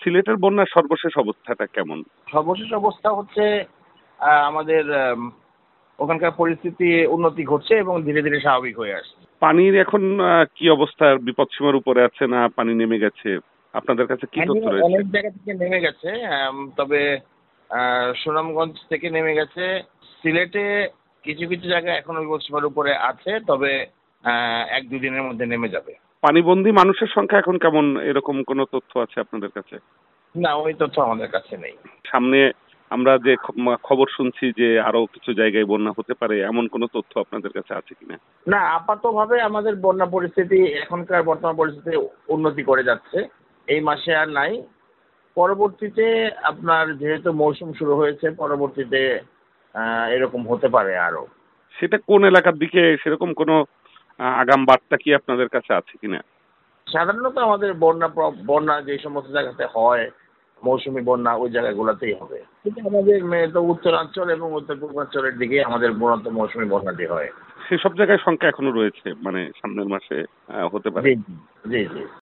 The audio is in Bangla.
সিলেটের বন্যার সর্বশেষ অবস্থাটা কেমন? সর্বশেষ অবস্থা হচ্ছে আমাদের ওখানকার পরিস্থিতি উন্নতি ঘটছে এবং ধীরে ধীরে স্বাভাবিক হয়ে আসছে। পানির এখন কি অবস্থা? বিপদসীমার উপরে আছে না পানি নেমে গেছে? আপনাদের কাছে কি পানি তথ্য রয়েছে? অনেক জায়গা থেকে নেমে গেছে, তবে সুনামগঞ্জ থেকে নেমে গেছে। সিলেটে কিছু কিছু জায়গায় এখনো বিপদসীমার উপরে আছে, তবে 1-2 দিনের মধ্যে নেমে যাবে। পানিবন্দী মানুষের সংখ্যা এখন কেমন, এরকম কোনো তথ্য আছে আপনাদের কাছে? না, ওই তথ্য আমাদের কাছে নেই। সামনে আমরা যে খবর শুনছি যে আরো কিছু জায়গায় বন্যা হতে পারে, এমন কোনো তথ্য আপনাদের কাছে আছে কিনা? না, আপাতভাবে আমাদের বন্যা পরিস্থিতি এখনকার বর্তমান পরিস্থিতি উন্নতি করে যাচ্ছে। এই মাসে আর নাই। পরবর্তীতে আপনার যেহেতু মৌসুম শুরু হয়েছে, পরবর্তীতে এরকম হতে পারে আরো। সেটা কোন এলাকার দিকে, সেরকম কোনো আগাম বার্তা কি আপনাদের কাছে আছে কিনা? সাধারণত আমাদের বন্যা যে সমস্ত জায়গাতে হয়, মৌসুমী বন্যা ওই জায়গাগুলোতেই হবে। কিন্তু আমাদের তো উত্তরাঞ্চল এবং উত্তর পূর্বাঞ্চলের দিকে আমাদের মূলত মৌসুমী বন্যাটি হয়। সেসব জায়গায় সংখ্যা এখনো রয়েছে, মানে সামনের মাসে হতে পারে। জি জি জি জি।